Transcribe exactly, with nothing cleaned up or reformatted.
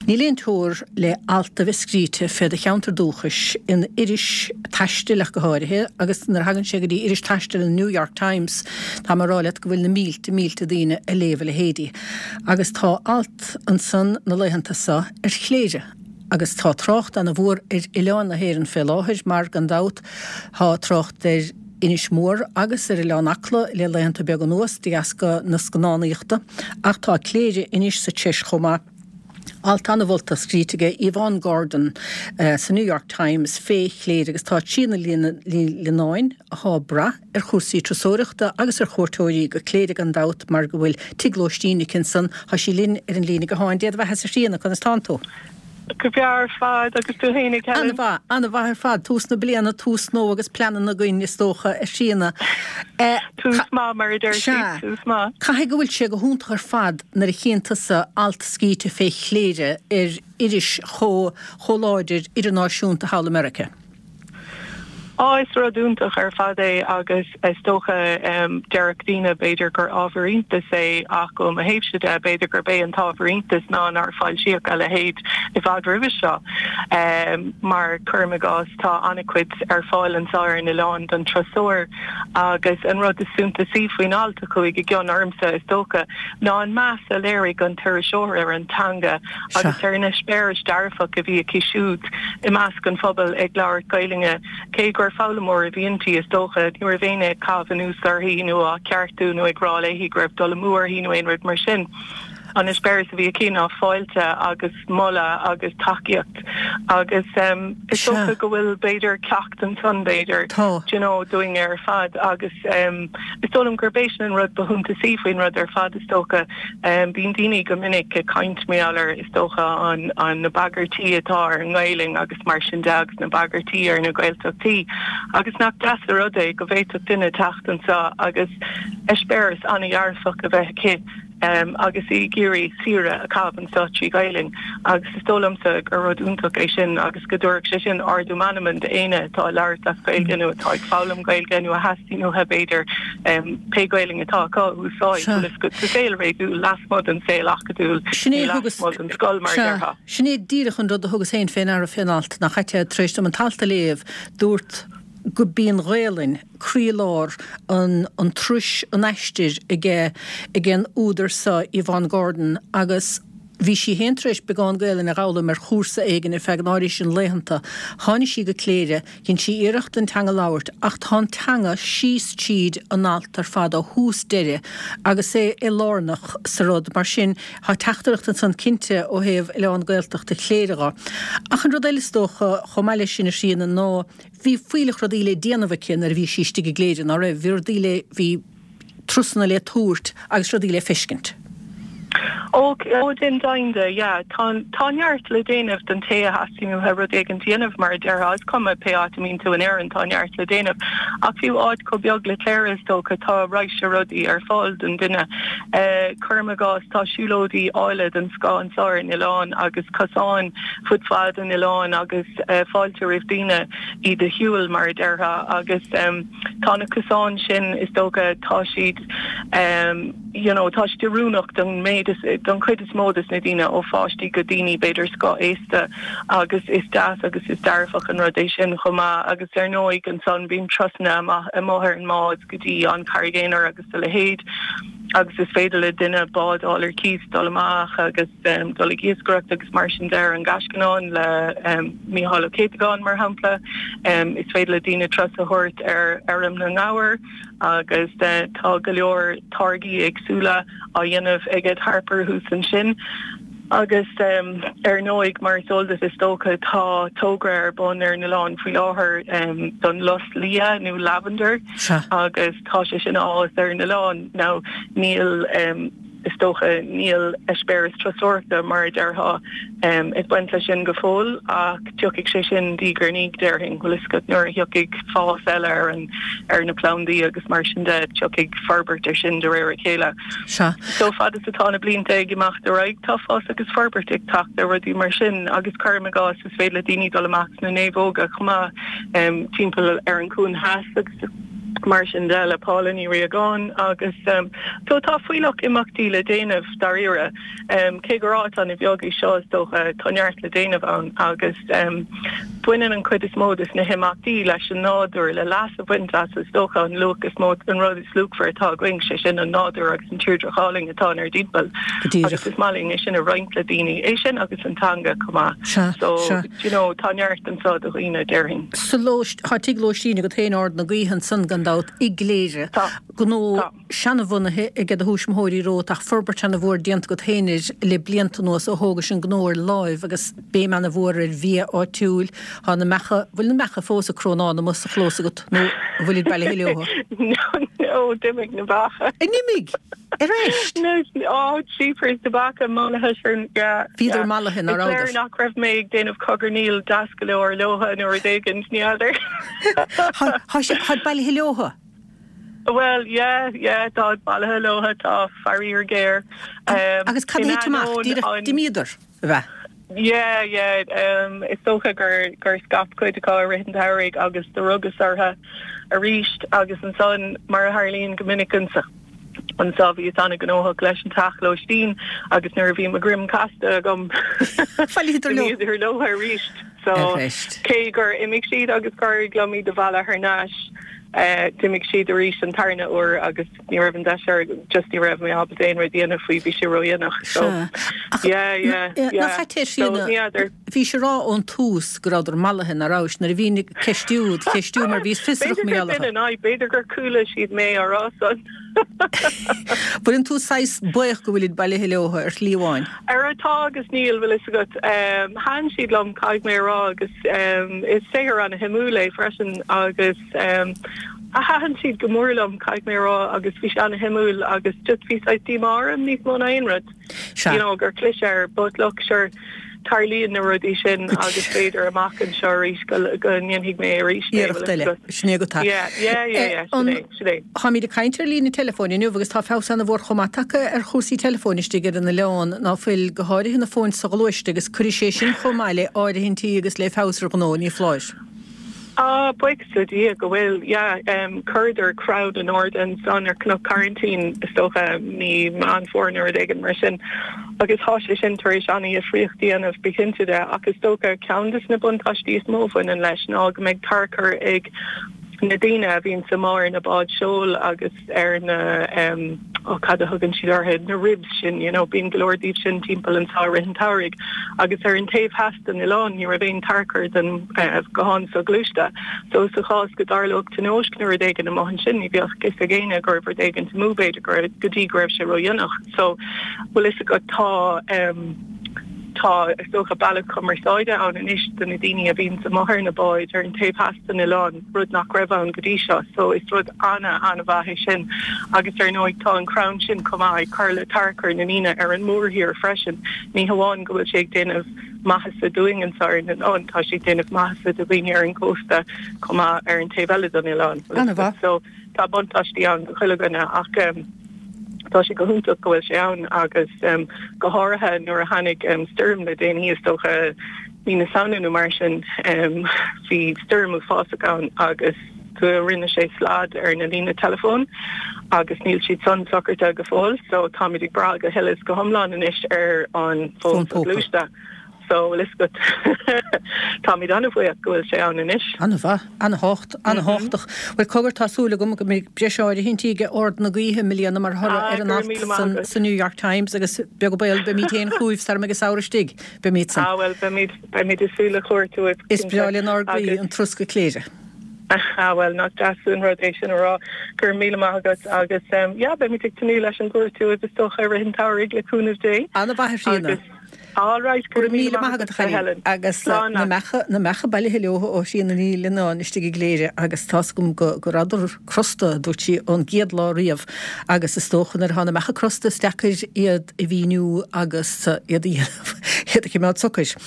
Níléon túr le alta bhíscríte fé de cheantar dúchas in iris taiste le go háirithe, agus nar hagann sé go dtí iris taiste in New York Times tá marráile go bhfuil na mílte mílte daoine a léomh le héadí. Agus tá alt an san na leihananta sa ar chléire. Agus tá trocht an a bhór ar Ileán na héir an fé láthir mar gan dát há trocht ar inis mór agus ar Ileán acla le leihananta beag an nuas di asca na scanánaíochta ach tá cléire inis sa teis chomá. Altanna bhulta scrítige Yvonne Gordon uh, sa New York Times fé chléir agus tá tína línáin a há bra ar chósaí trasóireachta agus ar chóirtóirí go cléir an dát mar go bhfuil tiglóistíine cinsan ha sí lín ar an lína go háin déad bheit sa sína chun is tántó. Go bear fad agus tú hénig Anna bha, Anna bha ar fad, tús na bliana, tús nó agus pleanan na gcuine stócha ar sína. Tús má mar idir tús má. Caithfidh go bhfuil sé go húnta ar fad nar a chéanta sa alt scíte fé chléire ar iris cho choláidir idirnáisiúnta Hall America. Áis radúntaach ar fad é agus tócha um, Derek Dina beidir gur ábharíntas é ach go a héimse de beidir gur bé an tábharíntas ná ar fáil siach a le héad i bhag rubis seo. Um, mar chumagás tá annacuid ar fáil an sáir in Ileán don trasóir agus an rud isúnta sí faoin alta chuig i gceann ormsa is tócha ná an meas a léirigh an tuiriseoir ar an tanga agus ar na spéiris darfa go bhí a cisiúd i meas an phobal ag leabhar gailinge cé gur fálamór a bhíontí is dócha nuair bhéine cabhanú sarthaí nó a ceartú nó ag rá léhí greibh dul mór hí nó aonrad mar sin. An is spéiris a bhí a cíná fáilte agus molla agus takeíocht agus um, is dócha go bhfuil beidir ceacht an son beidir you know, doing ar fad agus um, is dólam gurbéisian an rud bahúnta sífuoin rud ar fad is dócha um, bíon daoine go minic a caint méallar is dócha an, an na bagartí atá ar an gailing agus mar sin de agus na bagartí ar na gailteachtaí agus nach deas a rud é go bhéiteach duine teachtan sa agus is spéiris anna dhearfach a bheith cé. Um, agus i géirí sira a cabhan satí gailing agus is tólamsa ar rud úntaach é sin agus go dúirc sé sin ardú manamand éine tá leir a gailgenú atá ag fálam gailgenú a hastíú he beidir um, pe gailing atá cá úsáid is go sa féil réú lasmod an sé lachadúil lasmod an scoil mar deartha. Sinné díirech an rud a thugus héin féin ar a féinalt nach chaite tréist am an talta léamh dúirt go bíon réalinn crílár an an trúis an eistir ige igen údar sa Yvonne Gordon agus bhí sí héntréis begáin gailin a gála mar chúrsa éigen i feagnáirí sin leihananta. Tháinig sí go cléire cinn sí iirecht an teanga láhairt ach tá teanga síos tíd an alt ar fad a hús deire agus é i lárnach sa rud mar sin há teachtareacht an san cinnte ó héamh Ileán Gaeltachta chléireá. Ach an rud eilistócha chomáile sin a sína ná hí fuilech rodíle déanamh cin ar bhí síiste go gléirean ar bhí rodíle hí trusna le túirt agus rodíle fiscint. Ó din dainde, ja, táneart le déanamh den té a hasíú he rud ag an déanamh mar deartha is cuma pe átamín tú an éan táneart le déanamh. Ach fiú áid go beag le cléir is dó go tá reis a rudaí ar fáil den duine. Chumagás tá siúlódaí áile den scá an sáir in Ileán agus casáin futfad in Ileán agus fáilte rih daine i de hiúil mar deartha agus tána casáin sin is dóga tá siad you know, tá siad rúnach don méid don chuid is módas na dtíine ó fáistí go daoine beidir scá éasta agus is deas agus is darfach an rudéis sin chumá agus ar nóig an son bhíon trasna a móthir an máid go dtí an carigéinar agus le héad agus is féidir le duine bád álar cíos dul amach agus um, dul gíosgurcht agus mar sin deir an gascanán le um, Mícheál Ó Céiteáin mar hampla um, is féidir le duine tras a thuirt ar arm na ngáhar agus uh, tá go leor targaí agsúla a dhéanamh ag Harper hús an sin agus um, ar nóig mar soldas is tócha tá tógra ar bon ar na lán faoi láthair um, don Los Lia nó Lavender agus tá sé sin álas ar na lán ná níl um, is tócha níl espéris trasórta mar deartha um, is buint lei sin go fóil ach tuigh sé sin dígurníg deirhing bhfuil is go nuair thuigh fás eile ar an ar na plandaí agus mar sin de tuigh farbert ar sin de réir a chéile. So fad is atá na blianta ag imeach de raig tá fás agus farbert ag tacht ar rudí mar sin agus carmagás is féile daoine dul amach na néhóga chumá um, timpeall ar an cún heas agus mar sin de Paulin riagán agus um, tó tá fuiach imachtíle déanamh daríire um, cé gorát an i bheogaí seo dócha tanart le déanamh an agus um, buinean an chuid is mód is na himachtaí leis an nádur le las a bhaint as is dócha an luach is mód an rud is luach for atá going sé sin an nádur agus an tírdreáling atá ar díbal agus is máling is sin a roiint le daoine é sin agus an tanga cumá so you know tanart an sá do riine deirhin. So lóist hatí glóistíine go téanaard na gaíhan san gandát i gléire gó seanna bhunathe i gad a húsmóirí rót ach forbert an bhór diant go héanaid le blianta nuas ó hógas an gnóir láimh agus béman a bhór ar bhí á túúil há na mecha bhfuil na mecha fós a crónán na mus a chlósa go nó bhfuil bailile heoha. No, dimig na bacha. I nimig? I reist? No, oh, cheapers the bacha monagha sure, yeah. Fíidir malacha na rádas. It's there nach raibh méid déanamh cogarníil dascalo or loha nor dégans ní other. Had bailile heoha? Well, yeah, yeah, tá bailile loha tá farír géir. Agus cad é tamach di míidir bheith? Yeah, yeah, um, it's socha gur gur scap chuid a cá ritan tairig agus the rugus artha a ríist agus an son mar a Harlín Dominicansa. An sa bhí anna gnóha leis an tachlóistín agus nuair bhí a grim casta gom Fallítar lo. Níidir loha ríist. So cé gur imig siad agus gur glomí de bhela ar náis. Uh, Dimig siad a rís an tarna or agus ní raibh an deisir just ní raibh mé abadéin ra díanana faoi bhí sé roianach. So, yeah, yeah, yeah. Na chatéir sína, bhí sé rá ón tús gráidir malahan a rás, na bhí ceistúd, ceistú mar bhís fisrach mé alacha. Beidir gur beidir gur cúla siad mé a rásan. Burin tú sais buach go bhfuilid bailile heoha ar slíomháin? Ar atá agus níl bhfuil is agat um, han siad lom caig mé rá agus um, is séhar an a himúla freisin agus um, a hahan siad gomórlam caig mé rá agus bhí an a himúil agus just bhí saití mar an níos mna aonrad. You know, gur cliis ar but look sure Tarlíon na rudí sin agus féidir amach an seo rís go nionhiigh mé a rís. Iarach deile, sné go tá. Yeah, yeah, yeah, yeah, sidé. Tá míad a caintear lína telefónine nu agus tá fás anna bhór chomatacha ar chósaí telefónisteige an na leán ná fuil go háirithe na fóin sa glóiste agus cuirí sé sin chomáile áirithinntaí agus le fásar gnó ní fláis. Ah, buic study go bhfuil, yeah, um, Curder crowd in Orden son ar cnú quarantine stocha ní man fórna ar dhégan mar sin agus háis sin taréis anna a fríochttaíanamh becinnte de agus stocha ceantas na buntáistí mófain an leis ná go méid tarcar ag na daine a bhín sa mar na bád seol agus ar na um, ó cad a thugann siad orthe na ribs sin, you know, bín glórdíh sin timpeall an tá ritan tárig agus ar an taobh heastan i lán ní ra bhéon tarcar den uh, gohan sa glúiste. So sa chás go darlóg tanóis nuair a dhégan na mohan sin ní bheoh gus a géine gur bhar dhégan ta múbéidir gur go dtí greibh sé roionnach. So bhfuil is a go tá um, tá stocha bailach cumarsáide an in isis den na daine a bhín sa mahar na báid ar an taobh heastan i lán rud nach raibh an go dtí seo. So is rud anna anna bhaithe sin agus ar nóid tá an crown sin cumá Carla Tarcar na mína ar an mór hir freisin ní hamháin go bhfuil sé déanamh maithas a doing an sarin an an tá sé déanamh maithas a bhíine ar an cósta cumá ar an taobh eile don i lán. Anna bha. So tá buntáistí an go chuileganna ach um, tá sé go húntaach go bhfuil sé ann agus um, go háirithe nuair a hanig um, sturm le déanaí is tócha ní na saonanú mar sin um, bhí sturmú fásaán agus go rinne sé slád ar na lína telefón agus níl siad son socarta go fáil, so tá ag bra go heiles go thomláin inis ar an fón glúiste. So let's go. Tommy Donna foi goil sé an inis. Anna bha, anna hocht, anna hochtach. Well cogur tásúla gom go mé breáir hintíige ord na gaithe millióna mar thola ar an áit san New York Times agus be go bail be míid héon chúibh sar agus áiristig be míid san. Ah, well, be míid be míid is súla chóir tú. Is breáil an orgaí an trusca cléire. Ah, well, not just in rotation or gur míle agus agus um, yeah, be míid tinú leis an gúir tú is stocha ar an tárig le cúnamh dé. Anna bha sína. All right, gur míle maigad Helen agus na mecha na mecha bailile heoha ó sína ní lená istigí gléire agus tascum go go radidir crosta dúirtí an géad lá riamh agus is tóchan ar hána mecha crosta steachir iad i bhíniu agus iad iad iad a cimát socair.